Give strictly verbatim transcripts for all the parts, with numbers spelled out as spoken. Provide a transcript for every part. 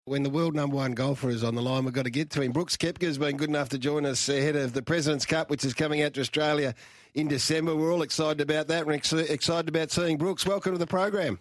When the world number one golfer is on the line, we've got to get to him. Brooks Koepka's been good enough to join us ahead of the President's Cup, which is coming out to Australia in December. We're all excited about that. We're ex- excited about seeing Brooks. Welcome to the program.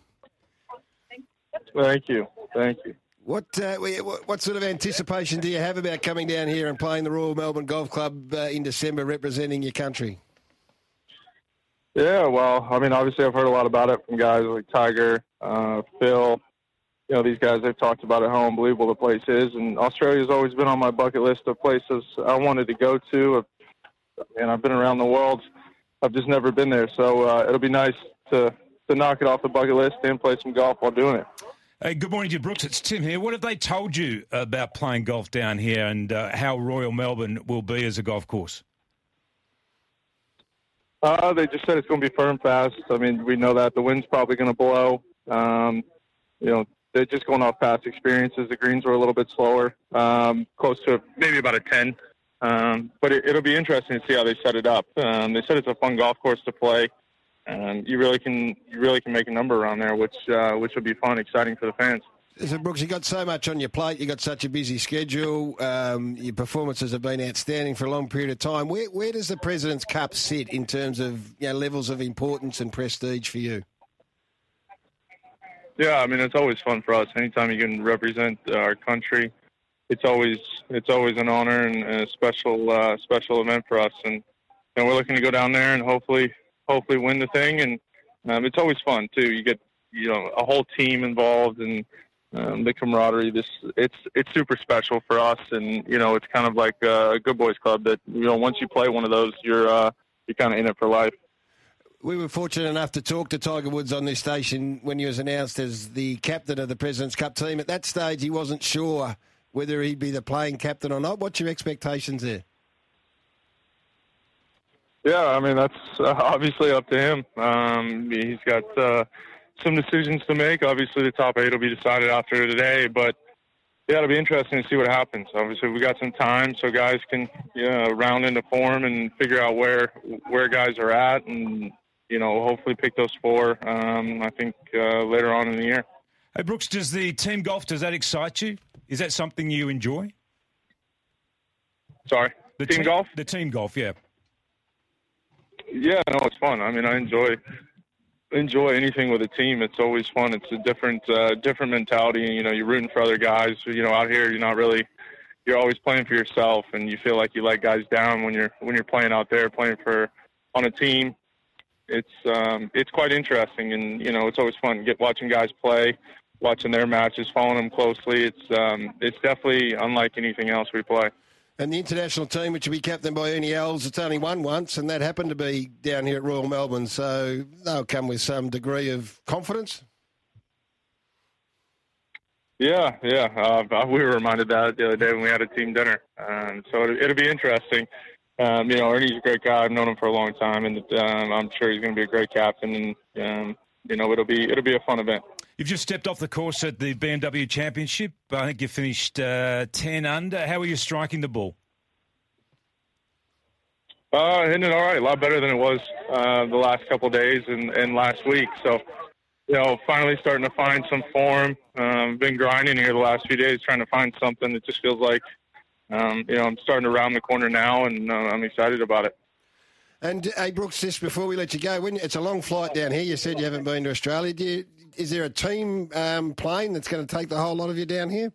Thank you. Thank you. What, uh, what what sort of anticipation do you have about coming down here and playing the Royal Melbourne Golf Club uh, in December, representing your country? Yeah, well, I mean, obviously I've heard a lot about it from guys like Tiger, uh, Phil. You know, these guys, they've talked about it, how unbelievable the place is. And Australia's always been on my bucket list of places I wanted to go to. And I've been around the world. I've just never been there. So uh, it'll be nice to, to knock it off the bucket list and play some golf while doing it. Hey, good morning to you, Brooks. It's Tim here. What have they told you about playing golf down here and uh, how Royal Melbourne will be as a golf course? Uh, they just said it's going to be firm fast. I mean, we know that. The wind's probably going to blow. Um, you know, they're just going off past experiences. The greens were a little bit slower, um, close to maybe about a ten. Um, but it, it'll be interesting to see how they set it up. Um, they said it's a fun golf course to play. Um, you really can you really can make a number around there, which uh, which will be fun, exciting for the fans. So, Brooks, you've got so much on your plate. You've got such a busy schedule. Um, your performances have been outstanding for a long period of time. Where where does the President's Cup sit in terms of, you know, levels of importance and prestige for you? Yeah, I mean, it's always fun for us. Anytime you can represent our country, it's always it's always an honor and a special uh, special event for us. And, and we're looking to go down there and hopefully hopefully win the thing. And um, it's always fun too. You get you know a whole team involved and um, the camaraderie. This it's it's super special for us. And you know it's kind of like a good boys club that you know once you play one of those, you're uh, you're kind of in it for life. We were fortunate enough to talk to Tiger Woods on this station when he was announced as the captain of the President's Cup team. At that stage, he wasn't sure whether he'd be the playing captain or not. What's your expectations there? Yeah, I mean, that's uh, obviously up to him. Um, he's got uh, some decisions to make. Obviously, the top eight will be decided after today, but yeah, it'll be interesting to see what happens. Obviously, we got some time so guys can yeah, round into form and figure out where where guys are at and, you know, hopefully pick those four, um, I think, uh, later on in the year. Hey, Brooks, does the team golf, does that excite you? Is that something you enjoy? Sorry? The team te- golf? The team golf, yeah. Yeah, no, it's fun. I mean, I enjoy enjoy anything with a team. It's always fun. It's a different uh, different mentality. You know, you're rooting for other guys. You know, out here, you're not really. You're always playing for yourself, and you feel like you let guys down when you're when you're playing out there, playing for on a team. It's um, it's quite interesting, and you know, it's always fun get watching guys play, watching their matches, following them closely. It's um, it's definitely unlike anything else we play. And the international team, which will be captained by Ernie Els, it's only won once, and that happened to be down here at Royal Melbourne. So they'll come with some degree of confidence. Yeah, yeah. Uh, we were reminded that the other day when we had a team dinner. Um, so it, it'll be interesting. Um, you know, Ernie's a great guy. I've known him for a long time, and um, I'm sure he's going to be a great captain. And um, you know, it'll be it'll be a fun event. You've just stepped off the course at the B M W Championship. I think you finished uh, ten under. How are you striking the ball? Uh, hitting it all right. A lot better than it was uh, the last couple of days and, and last week. So, you know, finally starting to find some form. Um, been grinding here the last few days, trying to find something. It just feels like, um, you know, I'm starting to round the corner now, and uh, I'm excited about it. And, hey, Brooks, just before we let you go, when it's a long flight down here, you said you haven't been to Australia. Do you, is there a team um, plane that's going to take the whole lot of you down here?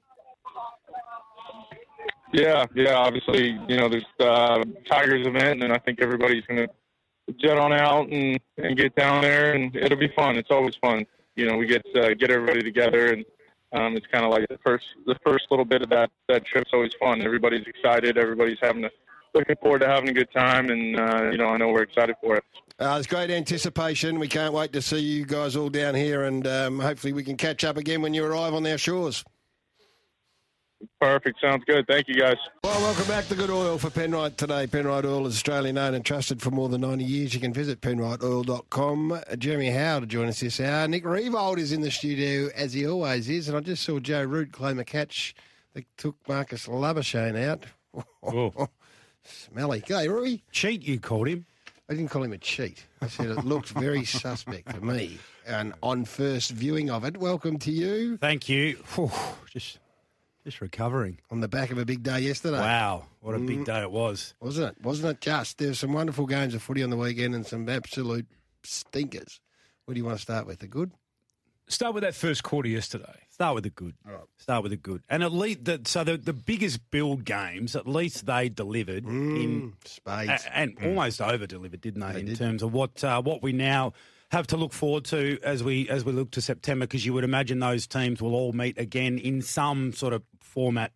Yeah, yeah, obviously, you know, there's uh, Tiger's event, and I think everybody's going to jet on out and, and get down there, and it'll be fun. It's always fun. You know, we get uh, get everybody together, and um, it's kind of like the first the first little bit of that, that trip's always fun. Everybody's excited. Everybody's having a, looking forward to having a good time, and, uh, you know, I know we're excited for it. Uh, there's great anticipation. We can't wait to see you guys all down here, and um, hopefully we can catch up again when you arrive on our shores. Perfect. Sounds good. Thank you, guys. Well, welcome back to Good Oil for Penrite today. Penrite Oil is Australian owned and trusted for more than ninety years. You can visit penrite oil dot com. Uh, Jeremy Howe to join us this hour. Nick Revold is in the studio, as he always is, and I just saw Joe Root claim a catch that took Marcus Labuschagne out. Oh. Smelly. G'day, Rui. Cheat, you called him. I didn't call him a cheat. I said it looked very suspect to me. And on first viewing of it, welcome to you. Thank you. Whew, just Just recovering. On the back of a big day yesterday. Wow, what a big day it was. Wasn't it? Wasn't it just? There were some wonderful games of footy on the weekend and some absolute stinkers. What do you want to start with? The good? Start with that first quarter yesterday. Start with the good. All right. Start with the good. And at least, the, so the, the biggest build games, at least they delivered Mm, in spades. a, and almost over delivered, didn't they? They in did. terms of what uh, what we now have to look forward to as we as we look to September, because you would imagine those teams will all meet again in some sort of format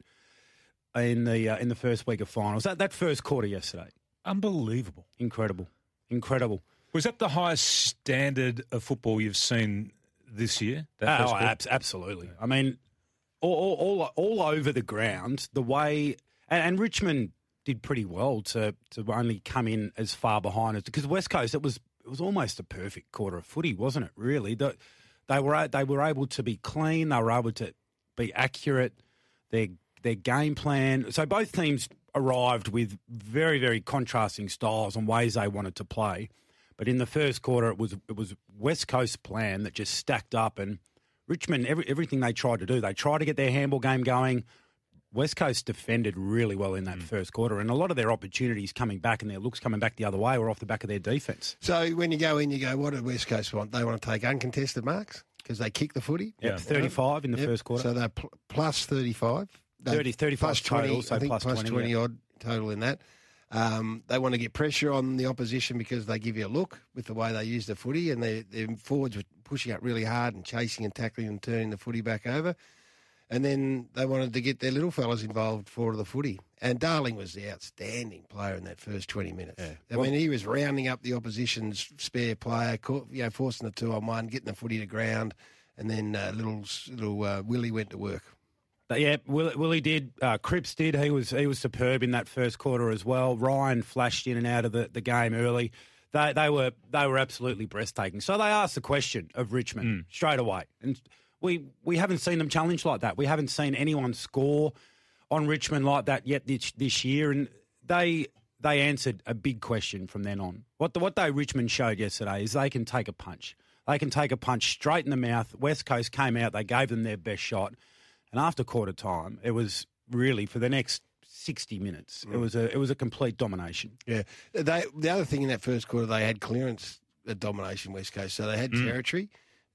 in the uh, in the first week of finals. That that first quarter yesterday, Unbelievable. incredible, incredible. Was that the highest standard of football you've seen this year? That Oh, first quarter? abs- absolutely. I mean, all, all, all, all over the ground, the way... And, and Richmond did pretty well to to only come in as far behind as... Because West Coast, it was it was almost a perfect quarter of footy, wasn't it, really? The, they were they were able to be clean. They were able to be accurate. Their, their game plan... So both teams arrived with very, very contrasting styles and ways they wanted to play. But in the first quarter, it was it was West Coast's plan that just stacked up, and Richmond, every, everything they tried to do, they tried to get their handball game going. West Coast defended really well in that mm. first quarter, and a lot of their opportunities coming back and their looks coming back the other way were off the back of their defence. So when you go in, you go, what did West Coast want? They want to take uncontested marks because they kick the footy. Yep, yeah, thirty-five in the yep. first quarter. So they're pl- plus thirty-five. thirty, thirty-five plus twenty, total, so I think plus plus twenty, twenty yeah. odd total in that. Um, they want to get pressure on the opposition because they give you a look with the way they use the footy, and their forwards were pushing up really hard and chasing and tackling and turning the footy back over. And then they wanted to get their little fellas involved for the footy. And Darling was the outstanding player in that first twenty minutes. Yeah. I Well, mean, he was rounding up the opposition's spare player, you know, forcing the two on one, getting the footy to ground, and then uh, little little uh, Willie went to work. But yeah, Willie, Willie did. Uh, Cripps did. He was he was superb in that first quarter as well. Ryan flashed in and out of the, the game early. They they were they were absolutely breathtaking. So they asked the question of Richmond Mm. straight away, and we we haven't seen them challenge like that. We haven't seen anyone score on Richmond like that yet this this year, and they they answered a big question from then on. What the, what they Richmond showed yesterday is they can take a punch. They can take a punch straight in the mouth. West Coast came out. They gave them their best shot. And after quarter time, it was really for the next sixty minutes. Mm. It was a it was a complete domination. Yeah, they, the other thing in that first quarter, they had clearance uh, domination West Coast, so they had mm. territory,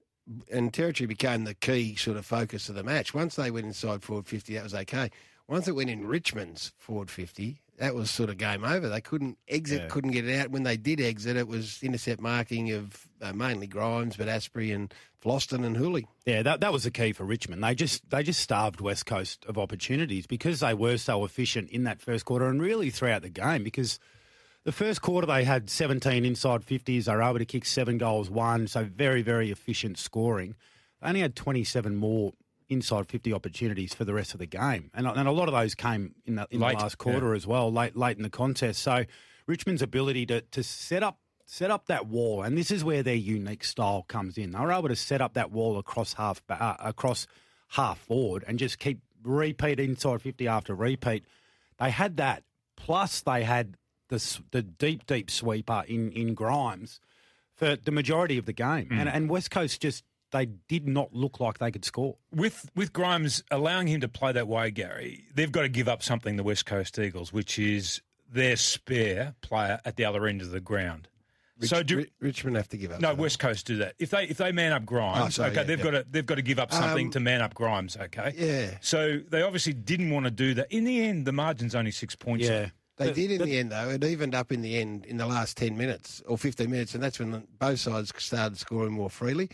and territory became the key sort of focus of the match. Once they went inside forward fifty, that was okay. Once it went in Richmond's forward fifty, that was sort of game over. They couldn't exit, yeah. couldn't get it out. When they did exit, it was intercept marking of uh, mainly Grimes, but Asprey and Floston and Hooley. Yeah, that that was the key for Richmond. They just they just starved West Coast of opportunities because they were so efficient in that first quarter and really throughout the game. Because the first quarter they had seventeen inside fifties. They were able to kick seven goals, one, so very very efficient scoring. They only had twenty-seven more inside fifty opportunities for the rest of the game, and and a lot of those came in the, in the last quarter yeah. as well, late late in the contest. So Richmond's ability to to set up. Set up that wall, and this is where their unique style comes in. They were able to set up that wall across half uh, across half forward and just keep repeat inside fifty after repeat. They had that, plus they had the the deep deep sweeper in, in Grimes for the majority of the game, mm. and and West Coast just they did not look like they could score. With with Grimes allowing him to play that way, Gary, they've got to give up something, the West Coast Eagles, which is their spare player at the other end of the ground. Rich, so do, Richmond have to give up. No, West Coast do that. If they if they man up Grimes, oh, sorry, okay, yeah, they've yeah. got to they've got to give up something um, to man up Grimes, okay? Yeah. So they obviously didn't want to do that. In the end, the margin's only six points. Yeah. They but, did in but, the end, though. It evened up in the end in the last ten minutes or fifteen minutes, and that's when both sides started scoring more freely.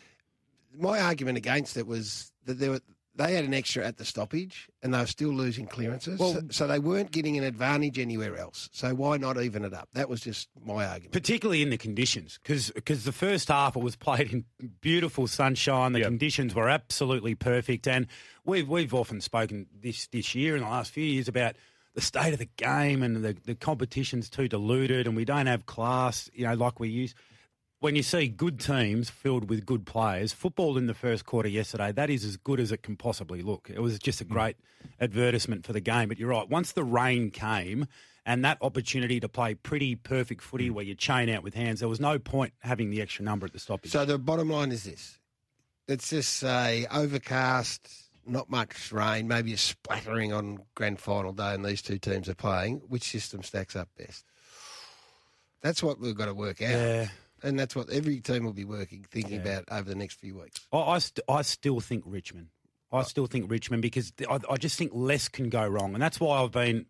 My argument against it was that there were, they had an extra at the stoppage, and they were still losing clearances, well, so, so they weren't getting an advantage anywhere else. So why not even it up? That was just my argument. Particularly in the conditions, because the first half it was played in beautiful sunshine. The yep. conditions were absolutely perfect, and we've we've often spoken this this year in the last few years about the state of the game and the the competition's too diluted, and we don't have class, you know, like we used. When you see good teams filled with good players, football in the first quarter yesterday, that is as good as it can possibly look. It was just a great advertisement for the game. But you're right, once the rain came and that opportunity to play pretty perfect footy where you chain out with hands, there was no point having the extra number at the stoppage. So the bottom line is this. Let's just say overcast, not much rain, maybe a splattering on grand final day, and these two teams are playing. Which system stacks up best? That's what we've got to work out. Yeah. And that's what every team will be working, thinking Yeah. about over the next few weeks. I, I, st- I still think Richmond. I still think Richmond because I, I just think less can go wrong. And that's why I've been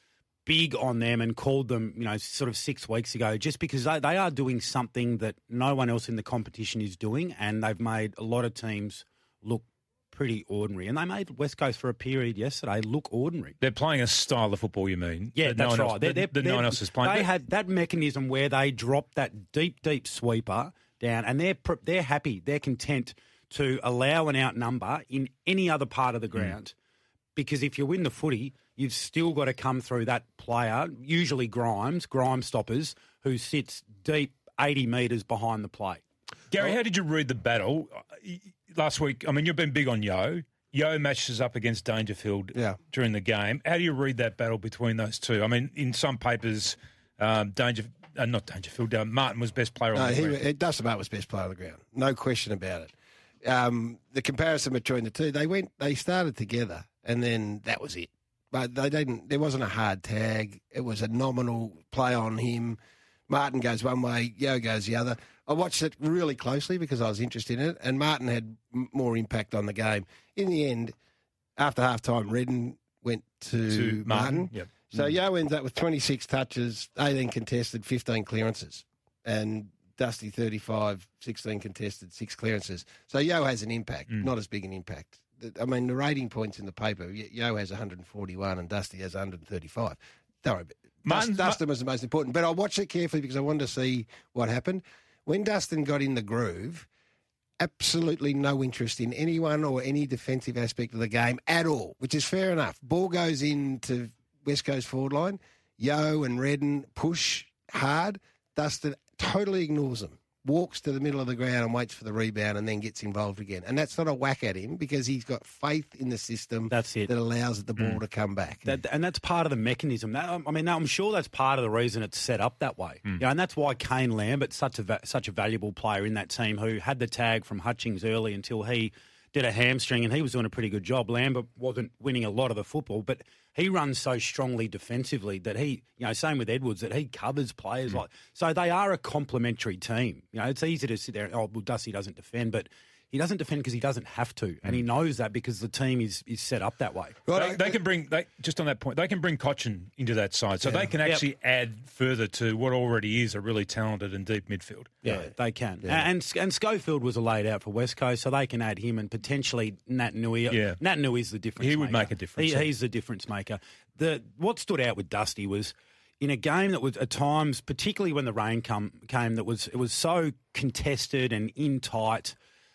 big on them and called them, you know, sort of six weeks ago, just because they, they are doing something that no one else in the competition is doing, and they've made a lot of teams look pretty ordinary. And they made West Coast for a period yesterday look ordinary. They're playing a style of football, you mean? Yeah, that that's no one right. Else, They're, that, they're, that no one they're- else is playing. They But- had that mechanism where they drop that deep, deep sweeper down, and they're pr- they're happy, they're content to allow an outnumber in any other part of the ground. Mm. Because if you win the footy, you've still got to come through that player, usually Grimes, Grimes stoppers, who sits deep eighty metres behind the plate. Gary, how did you read the battle last week? I mean, you've been big on Yo. Yo matches up against Dangerfield Yeah. during the game. How do you read that battle between those two? I mean, in some papers, um, Danger, uh, not Dangerfield, uh, Martin was best player on No, the he, ground. Dustin Martin was best player on the ground. No question about it. Um, the comparison between the two, they went, they started together, and then that was it. But they didn't. There wasn't a hard tag. It was a nominal play on him. Martin goes one way, Yo goes the other. I watched it really closely because I was interested in it, and Martin had m- more impact on the game. In the end, after half time, Redden went to, To Martin. Martin, yep. So Yo ends up with twenty-six touches, eighteen contested, fifteen clearances. And Dusty thirty-five, sixteen contested, six clearances. So Yo has an impact, Mm. not as big an impact. I mean, the rating points in the paper, Yo has one hundred forty-one and Dusty has one hundred thirty-five. Don't worry. Martin's- Dustin was the most important. But I watched it carefully because I wanted to see what happened. When Dustin got in the groove, absolutely no interest in anyone or any defensive aspect of the game at all, which is fair enough. Ball goes into West Coast forward line. Yo and Redden push hard. Dustin totally ignores them, walks to the middle of the ground and waits for the rebound and then gets involved again. And that's not a whack at him because he's got faith in the system That's it. that allows the ball Mm. to come back. That, and that's part of the mechanism. That, I mean, I'm sure that's part of the reason it's set up that way. Mm. You know, and that's why Kane Lambert's such a va- such a valuable player in that team who had the tag from Hutchings early until he did a hamstring, and he was doing a pretty good job. Lambert wasn't winning a lot of the football, but he runs so strongly defensively that he, you know, same with Edwards, that he covers players Mm. like. So they are a complementary team. You know, it's easy to sit there and, oh, well, Dusty doesn't defend, but he doesn't defend because he doesn't have to, and he knows that because the team is, is set up that way. They, they can bring, they, just on that point, they can bring Cochin into that side. So Yeah. they can Yep. actually add further to what already is a really talented and deep midfield. Yeah, they can. Yeah. And and Schofield was a laid out for West Coast, so they can add him and potentially Nat Nui. Yeah. Nat Nui's the difference He would maker. make a difference, He, yeah. he's the difference maker. The What stood out with Dusty was in a game that was at times, particularly when the rain come, came, that was it was so contested and in tight,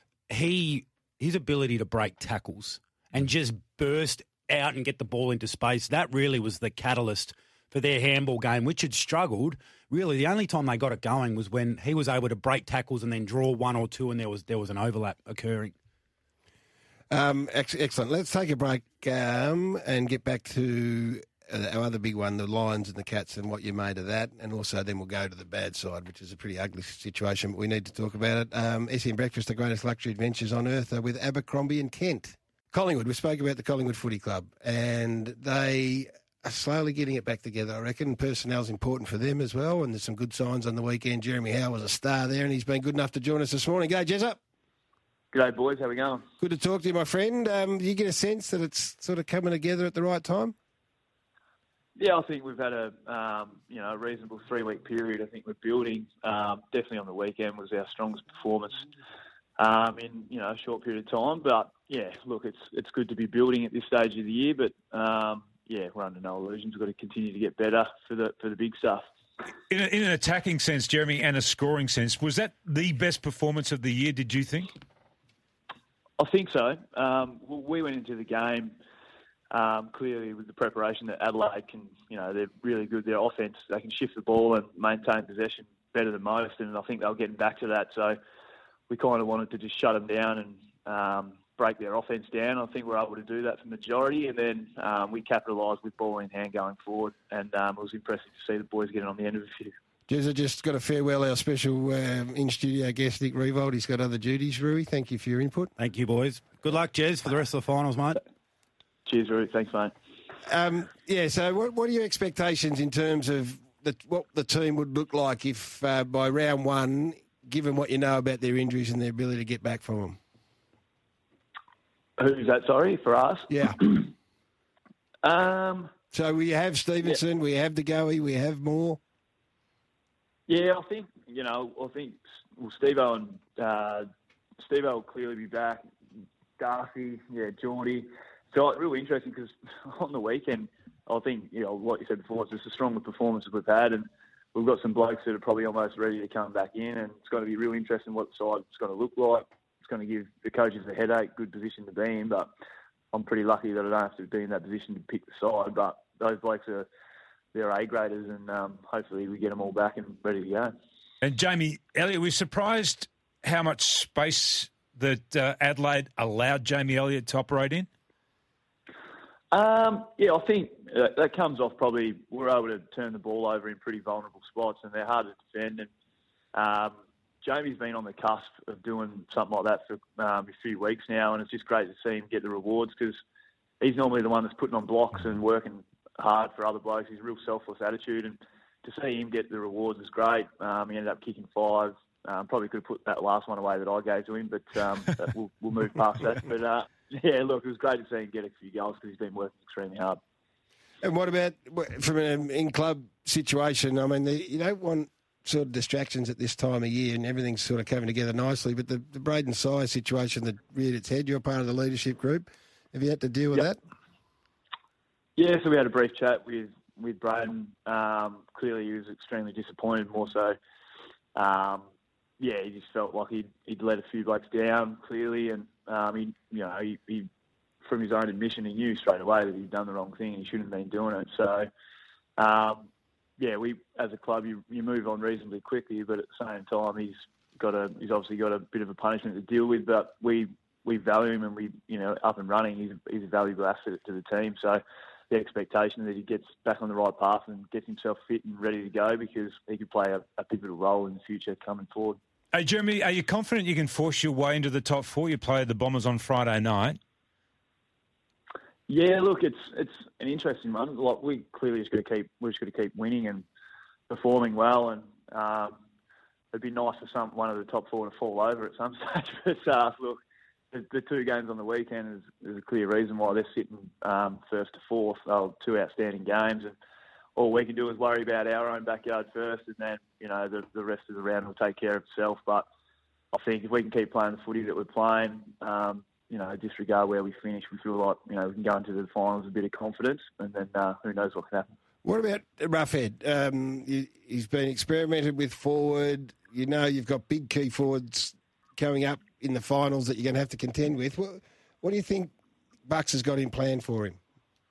he his ability to break tackles and just burst out and get the ball into space, that really was the catalyst for their handball game, which had struggled. Really, the only time they got it going was when he was able to break tackles and then draw one or two, and there was there was an overlap occurring. Um, ex- excellent. Let's take a break um, and get back to uh, our other big one, the Lions and the Cats, and what you made of that. And also then we'll go to the bad side, which is a pretty ugly situation, but we need to talk about it. Um, S E N Breakfast, the greatest luxury adventures on earth, are with Abercrombie and Kent. Collingwood, we spoke about the Collingwood Footy Club, and they are slowly getting it back together, I reckon. Personnel's important for them as well, and there's some good signs on the weekend. Jeremy Howe was a star there, and he's been good enough to join us this morning. G'day, Jezza. G'day, boys. How we going? Good to talk to you, my friend. Um, do you get a sense that it's sort of coming together at the right time? Yeah, I think we've had a um, you know a reasonable three week period. I think we're building. Um, definitely on the weekend was our strongest performance um, in you know a short period of time. But yeah, look, it's it's good to be building at this stage of the year. But um, yeah, we're under no illusions. We've got to continue to get better for the for the big stuff. In, a, in an attacking sense, Jeremy, and a scoring sense, was that the best performance of the year, did you think? I think so. Um, we went into the game um, clearly with the preparation that Adelaide can, you know, they're really good. Their offense, they can shift the ball and maintain possession better than most, and I think they were getting back to that. So we kind of wanted to just shut them down and um, break their offense down. I think we're able to do that for the majority, and then um, we capitalised with ball in hand going forward, and um, it was impressive to see the boys getting on the end of a few. Jez, I just got to farewell our special um, in-studio guest, Nick Riewoldt. He's got other duties, Rui. Thank you for your input. Thank you, boys. Good luck, Jez, for the rest of the finals, mate. Cheers, Rui. Thanks, mate. Um, yeah, so what, what are your expectations in terms of the, what the team would look like if uh, by round one, given what you know about their injuries and their ability to get back from them? Who's that, sorry, for us? Yeah. um, so we have Stevenson, yeah. we have De Goey, we have Moore. Yeah, I think, you know, I think well, Steve-O and uh, Steve-O will clearly be back. Darcy, yeah, Geordie. So it's really interesting because on the weekend, I think, you know, like you said before, it's just the stronger performances we've had, and we've got some blokes that are probably almost ready to come back in, and it's going to be really interesting what the side's going to look like. It's going to give the coaches a headache, good position to be in, but I'm pretty lucky that I don't have to be in that position to pick the side. But those blokes are, they're A-graders, and um, hopefully we get them all back and ready to go. And Jamie Elliott, we're surprised how much space that uh, Adelaide allowed Jamie Elliott to operate in? Um, yeah, I think uh, that comes off probably we're able to turn the ball over in pretty vulnerable spots, and they're hard to defend. And um, Jamie's been on the cusp of doing something like that for um, a few weeks now, and it's just great to see him get the rewards because he's normally the one that's putting on blocks and working hard for other blokes. He's a real selfless attitude, and to see him get the rewards is great. Um, he ended up kicking five. Um, probably could have put that last one away that I gave to him, but um, we'll, we'll move past that. But uh, yeah, look, it was great to see him get a few goals because he's been working extremely hard. And what about from an in-club situation? I mean, the, you don't want sort of distractions at this time of year, and everything's sort of coming together nicely. But the, the Braden Size situation that reared its head, you're part of the leadership group. Have you had to deal with yep. that? Yeah, so we had a brief chat with with Braden. Um, clearly, he was extremely disappointed. More so. Um, Yeah, he just felt like he'd, he'd let a few blokes down, clearly, and um, he, you know, he, he, from his own admission, he knew straight away that he'd done the wrong thing and he shouldn't have been doing it. So, um, yeah, we as a club, you, you move on reasonably quickly, but at the same time, he's got a, he's obviously got a bit of a punishment to deal with. But we, we value him, and we, you know, up and running, he's, he's a valuable asset to the team. So, the expectation that he gets back on the right path and gets himself fit and ready to go because he could play a, a pivotal role in the future coming forward. Hey, Jeremy, are you confident you can force your way into the top four? You played the Bombers on Friday night. Yeah, look, it's it's an interesting one. Like we clearly just got to keep we're just got to keep winning and performing well, and um, it'd be nice for some one of the top four to fall over at some stage. But uh, look, the, the two games on the weekend is, is a clear reason why they're sitting um, first to fourth. They're two outstanding games, and all we can do is worry about our own backyard first, and then, you know, the, the rest of the round will take care of itself. But I think if we can keep playing the footy that we're playing, um, you know, disregard where we finish, we feel like, you know, we can go into the finals with a bit of confidence, and then uh, who knows what can happen. What about Roughhead? Um, you, he's been experimented with forward. You know, you've got big key forwards coming up in the finals that you're going to have to contend with. What, what do you think Bucks has got in plan for him?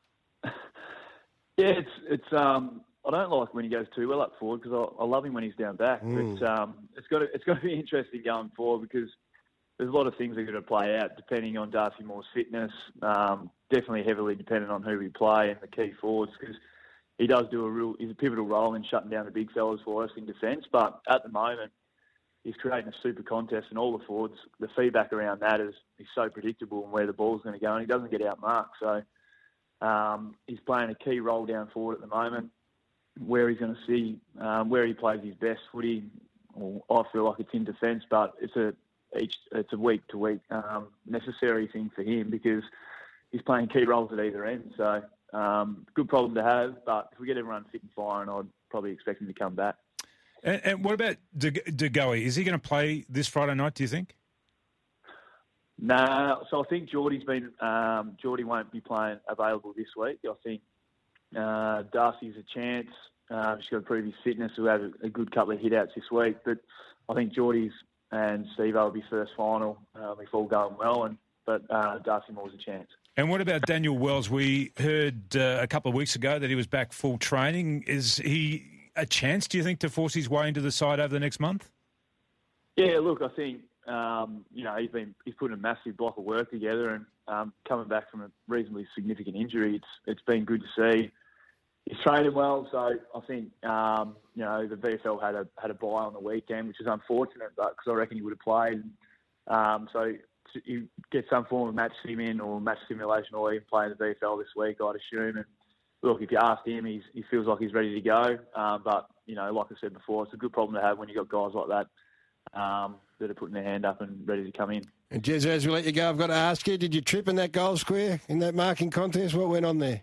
Yeah, it's it's. Um, I don't like when he goes too well up forward because I, I love him when he's down back. Mm. But um, it's got to, it's got to be interesting going forward because there's a lot of things that are going to play out depending on Darcy Moore's fitness. Um, definitely heavily dependent on who we play and the key forwards because he does do a real. He's a pivotal role in shutting down the big fellas for us in defence. But at the moment, he's creating a super contest, and all the forwards, the feedback around that is is so predictable and where the ball's going to go, and he doesn't get outmarked. So. Um, he's playing a key role down forward at the moment. Where he's going to see um, where he plays his best footy, well, I feel like it's in defence, but it's a each it's a week to week um, necessary thing for him because he's playing key roles at either end. So um, good problem to have, but if we get everyone fit and firing, I'd probably expect him to come back. And, and what about De, De Goey? Is he going to play this Friday night, do you think? No, nah, so I think Geordie's been um, Geordie won't be playing available this week. I think uh, Darcy's a chance. Uh, she's got to prove his fitness. We'll have a, a good couple of hit-outs this week, but I think Geordie's and Steve-O will be first final um, if all going well, and but uh, Darcy Moore's a chance. And what about Daniel Wells? We heard uh, a couple of weeks ago that he was back full training. Is he a chance, do you think, to force his way into the side over the next month? Yeah, look, I think. Um, you know, he's been he's put a massive block of work together, and um, coming back from a reasonably significant injury, it's it's been good to see he's training well. So I think um, you know the V F L had a had a bye on the weekend, which is unfortunate, but because I reckon he would have played. Um, so you get some form of match sim in or match simulation, or even playing the V F L this week, I'd assume. And look, if you ask him, he's, he feels like he's ready to go. Um, but you know, like I said before, it's a good problem to have when you've got guys like that um, that are putting their hand up and ready to come in. And Jez, as we let you go, I've got to ask you, did you trip in that goal square in that marking contest? What went on there?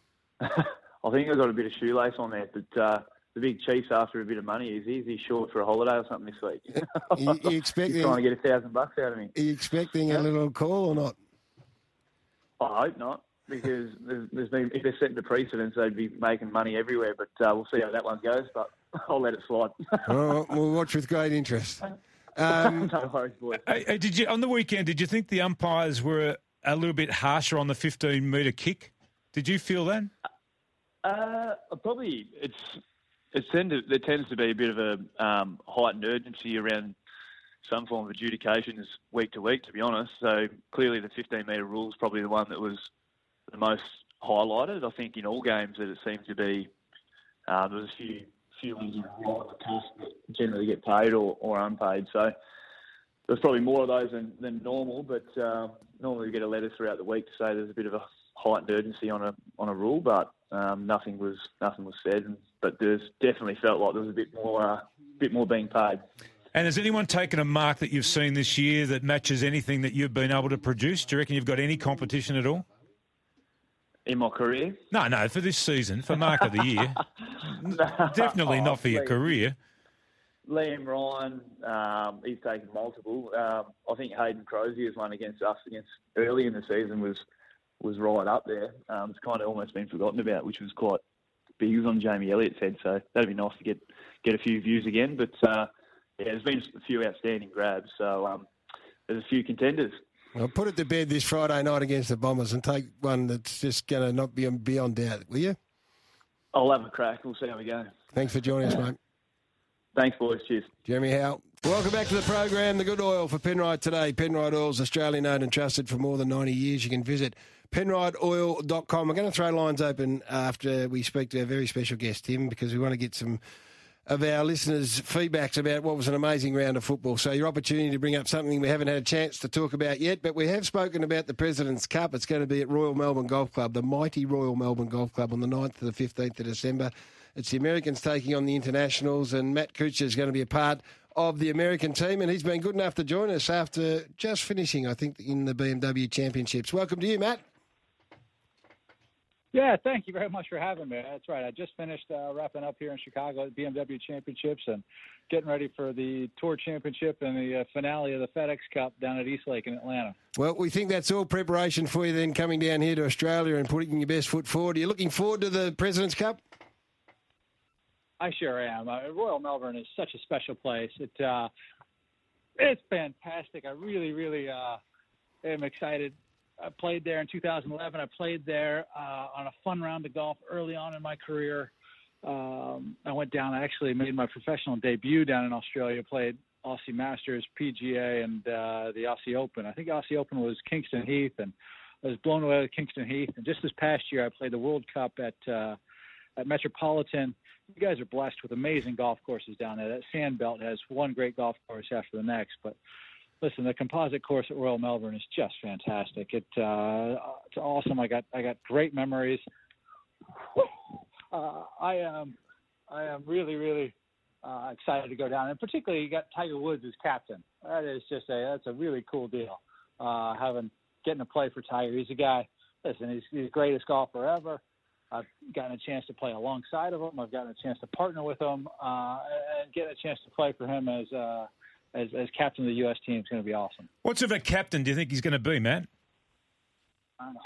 I think I got a bit of shoelace on there, but uh, the big Chiefs after a bit of money is easy short for a holiday or something this week. you, you expecting, He's trying to get a thousand bucks out of me. Are you expecting yeah. a little call or not? I hope not, because there's, there's been if they're setting the precedents, they'd be making money everywhere. But uh, we'll see how that one goes. But I'll let it slide. All right, we'll watch with great interest. Um, no worries, boys. Hey, hey, did you on the weekend? Did you think the umpires were a, a little bit harsher on the fifteen metre kick? Did you feel that? Uh, probably it's it tend to, there tends to be a bit of a um, heightened urgency around some form of adjudications week to week, to be honest. So clearly the fifteen metre rule is probably the one that was the most highlighted. I think in all games that it seemed to be, uh, there was a few few ones that generally get paid or, or unpaid. So there's probably more of those than, than normal, but um, normally we get a letter throughout the week to say there's a bit of a heightened urgency on a on a rule, but um, nothing was nothing was said. And, but there's definitely felt like there was a bit more uh, bit more being paid. And has anyone taken a mark that you've seen this year that matches anything that you've been able to produce? Do you reckon you've got any competition at all? In my career? No, no, for this season, for Mark of the Year. no, Definitely oh, not for your Liam, career. Liam Ryan, um, he's taken multiple. Um, I think Hayden Crozier's one against us against early in the season was was right up there. Um, it's kind of almost been forgotten about, which was quite big. He was on Jamie Elliott's head, so that'd be nice to get, get a few views again. But, uh, yeah, there's been a few outstanding grabs, so um, there's a few contenders. Well, put it to bed this Friday night against the Bombers and take one that's just going to not be beyond doubt, will you? I'll have a crack. We'll see how we go. Thanks for joining us, mate. Thanks, boys. Cheers. Jeremy Howe. Welcome back to the program. The good oil for Penrite today. Penrite Oil's Australian owned and trusted for more than ninety years. You can visit penrite oil dot com. We're going to throw lines open after we speak to our very special guest, Tim, because we want to get some of our listeners' feedbacks about what was an amazing round of football. So your opportunity to bring up something we haven't had a chance to talk about yet, but we have spoken about the President's Cup. It's going to be at Royal Melbourne Golf Club, the mighty Royal Melbourne Golf Club, on the ninth to the fifteenth of December. It's the Americans taking on the Internationals, and Matt Kuchar is going to be a part of the American team, and he's been good enough to join us after just finishing, I think, in the B M W Championships. Welcome to you, Matt. Yeah, thank you very much for having me. That's right. I just finished uh, wrapping up here in Chicago at B M W Championships and getting ready for the Tour Championship and the uh, finale of the FedEx Cup down at Eastlake in Atlanta. Well, we think that's all preparation for you then coming down here to Australia and putting your best foot forward. Are you looking forward to the President's Cup? I sure am. Uh, Royal Melbourne is such a special place. It uh, It's fantastic. I really, really uh, am excited. I played there in two thousand eleven. I played there uh, on a fun round of golf early on in my career. Um, I went down, I actually made my professional debut down in Australia, played Aussie Masters, P G A, and uh, the Aussie Open. I think Aussie Open was Kingston Heath, and I was blown away with Kingston Heath. And just this past year, I played the World Cup at uh, at Metropolitan. You guys are blessed with amazing golf courses down there. That Sand Belt has one great golf course after the next, but listen, the composite course at Royal Melbourne is just fantastic. It uh, it's awesome. I got I got great memories. Uh, I am I am really really uh, excited to go down, and particularly you got Tiger Woods as captain. That is just a that's a really cool deal. Uh, having getting to play for Tiger. He's a guy. Listen, he's, he's the greatest golfer ever. I've gotten a chance to play alongside of him. I've gotten a chance to partner with him, uh, and getting a chance to play for him as uh, as, as captain of the U S team is going to be awesome. What sort of a captain do you think he's going to be, Matt? I don't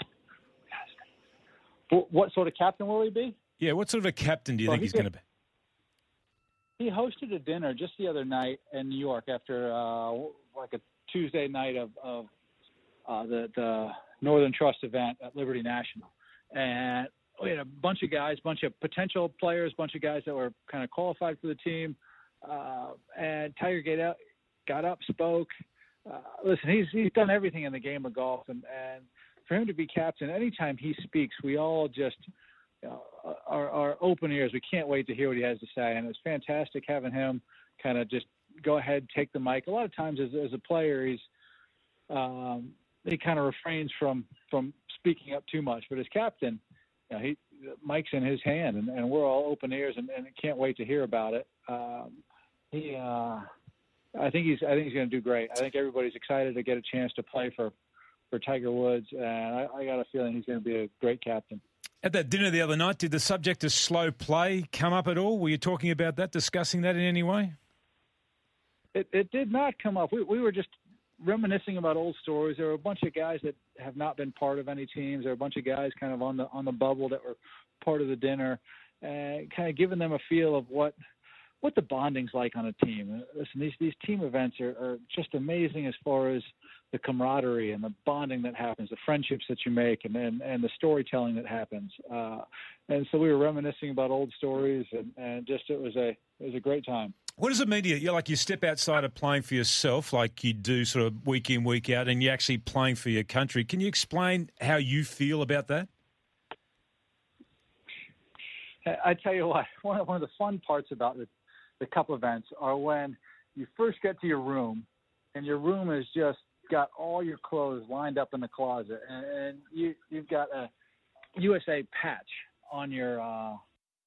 know. What sort of captain will he be? Yeah, what sort of a captain do you well, think he's going to be? He hosted a dinner just the other night in New York after uh, like a Tuesday night of, of uh, the, the Northern Trust event at Liberty National. And we had a bunch of guys, bunch of potential players, bunch of guys that were kind of qualified for the team. Uh, and Tiger got up, got up, spoke. Uh, listen, he's he's done everything in the game of golf, and, and for him to be captain, anytime he speaks, we all just you know, our, our open ears. We can't wait to hear what he has to say, and it's fantastic having him kind of just go ahead, take the mic. A lot of times, as, as a player, he's um, he kind of refrains from from speaking up too much. But as captain, you know, he the mic's in his hand, and, and we're all open ears, and, and can't wait to hear about it. Um, he, uh, I think he's, I think he's going to do great. I think everybody's excited to get a chance to play for, for Tiger Woods, and I, I got a feeling he's going to be a great captain. At that dinner the other night, did the subject of slow play come up at all? Were you talking about that, discussing that in any way? It, it did not come up. We, we were just reminiscing about old stories. There were a bunch of guys that have not been part of any teams. There were a bunch of guys kind of on the on the bubble that were part of the dinner, and kind of giving them a feel of what what the bonding's like on a team. Listen, these these team events are, are just amazing as far as the camaraderie and the bonding that happens, the friendships that you make, and and, and the storytelling that happens. Uh, and so we were reminiscing about old stories, and, and just it was a it was a great time. What does it mean to you? You're like you step outside of playing for yourself, like you do sort of week in, week out, and you're actually playing for your country. Can you explain how you feel about that? I tell you what, one of, one of the fun parts about the, the Cup events are when you first get to your room, and your room has just got all your clothes lined up in the closet, and, and you, you've got a U S A patch on your uh,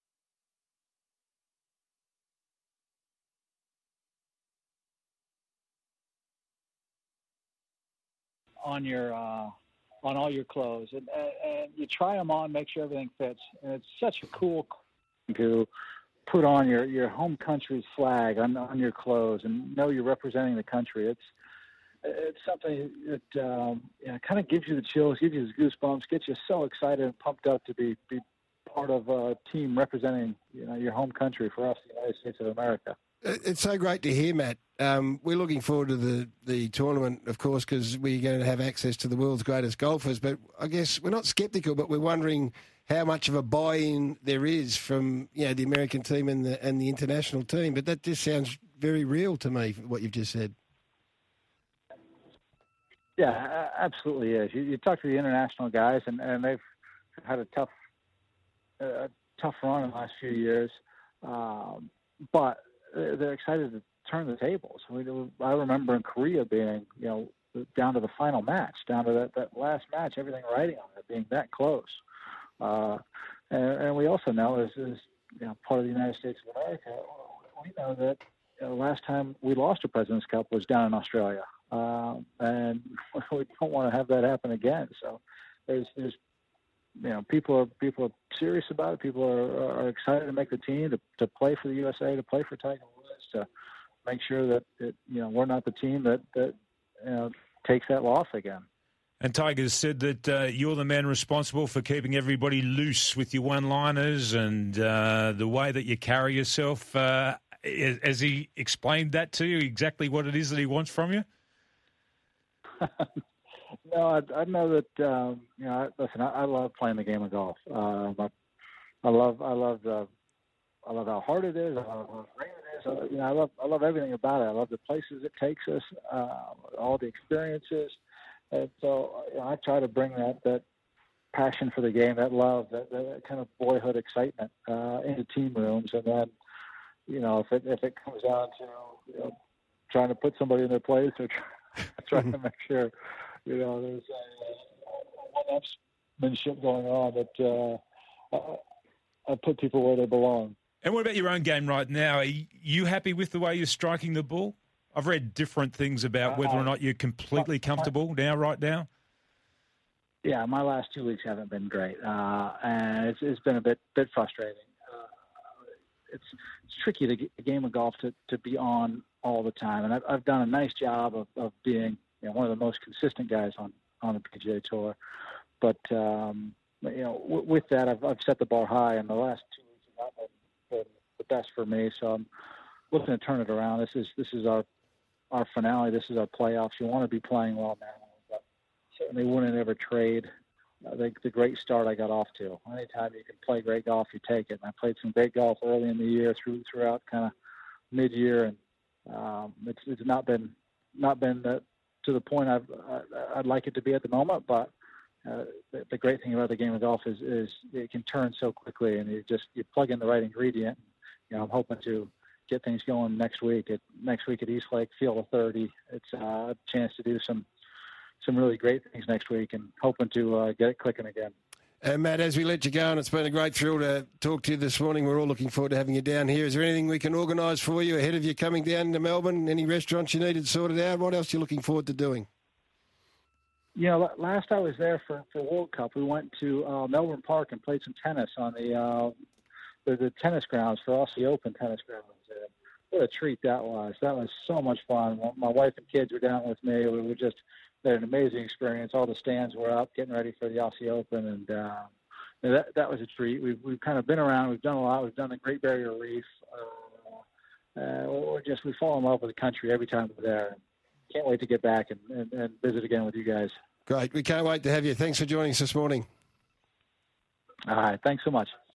on your uh, on all your clothes, and, and, and you try them on, make sure everything fits. And it's such a cool to put on your, your home country's flag on on your clothes and know you're representing the country. It's it's something that um, you know, kind of gives you the chills, gives you the goosebumps, gets you so excited and pumped up to be, be part of a team representing, you know, your home country, for us, the United States of America. It's so great to hear, Matt. Um, we're looking forward to the, the tournament, of course, because we're going to have access to the world's greatest golfers. But I guess we're not sceptical, but we're wondering how much of a buy-in there is from, you know, the American team and the and the international team. But that just sounds very real to me, what you've just said. Yeah, absolutely is. You, you talk to the international guys, and, and they've had a tough, uh, tough run in the last few years, um, but they're excited to turn the tables. I, mean, I remember in Korea being, you know, down to the final match, down to that, that last match, everything riding on it, being that close. Uh, and, and we also know, as, as you know, part of the United States of America, we know that you know, last time we lost a President's Cup was down in Australia. Um, and we don't want to have that happen again. So there's, there's, you know, people are people are serious about it. People are, are excited to make the team, to, to play for the U S A, to play for Tiger Woods, to make sure that, that you know we're not the team that that you know takes that loss again. And Tiger's said that uh, you're the man responsible for keeping everybody loose with your one-liners and uh, the way that you carry yourself. Uh, has he explained that to you, exactly what it is that he wants from you? No, I, I know that. Um, you know, I, listen, I, I love playing the game of golf. Um, I, I love, I love, uh, I love how hard it is. I love how great it is. Uh, you know, I love, I love everything about it. I love the places it takes us, uh, all the experiences, and so you know, I try to bring that that passion for the game, that love, that, that kind of boyhood excitement uh, into team rooms, and then, you know, if it if it comes down to you know, trying to put somebody in their place or try, trying to make sure. You know, there's a uh, one-upsmanship going on, but uh, I, I put people where they belong. And what about your own game right now? Are you happy with the way you're striking the ball? I've read different things about whether or not you're completely comfortable now, right now. Yeah, my last two weeks haven't been great, uh, and it's, it's been a bit bit frustrating. Uh, it's it's tricky to get the game of golf to, to be on all the time, and I've, I've done a nice job of, of being you know, one of the most consistent guys on, on the P G A Tour. But, um, you know, w- with that, I've, I've set the bar high, and the last two weeks have not been, been the best for me. So I'm looking to turn it around. This is this is our our finale. This is our playoffs. You want to be playing well now, but certainly wouldn't ever trade uh, the, the great start I got off to. Anytime you can play great golf, you take it. And I played some great golf early in the year, through throughout kind of mid-year, and um, it's it's not been not been the to the point I've, I'd like it to be at the moment, but uh, the, the great thing about the game of golf is, is it can turn so quickly, and you just you plug in the right ingredient. You know, I'm hoping to get things going next week. At next week at East Lake, Field of thirty. It's uh, a chance to do some some really great things next week, and hoping to uh, get it clicking again. And Matt, as we let you go, and it's been a great thrill to talk to you this morning. We're all looking forward to having you down here. Is there anything we can organise for you ahead of you coming down to Melbourne? Any restaurants you needed sorted out? What else are you looking forward to doing? You know, last I was there for, for World Cup, we went to uh, Melbourne Park and played some tennis on the uh, the, the tennis grounds for Aussie Open tennis grounds. And what a treat that was. That was so much fun. My wife and kids were down with me. We were just they had an amazing experience. All the stands were up, getting ready for the Aussie Open, and uh, that that was a treat. We've we've kind of been around. We've done a lot. We've done the Great Barrier Reef. Uh, uh, we're just we fall in love with the country every time we're there. Can't wait to get back and, and, and visit again with you guys. Great. We can't wait to have you. Thanks for joining us this morning. All right. Thanks so much.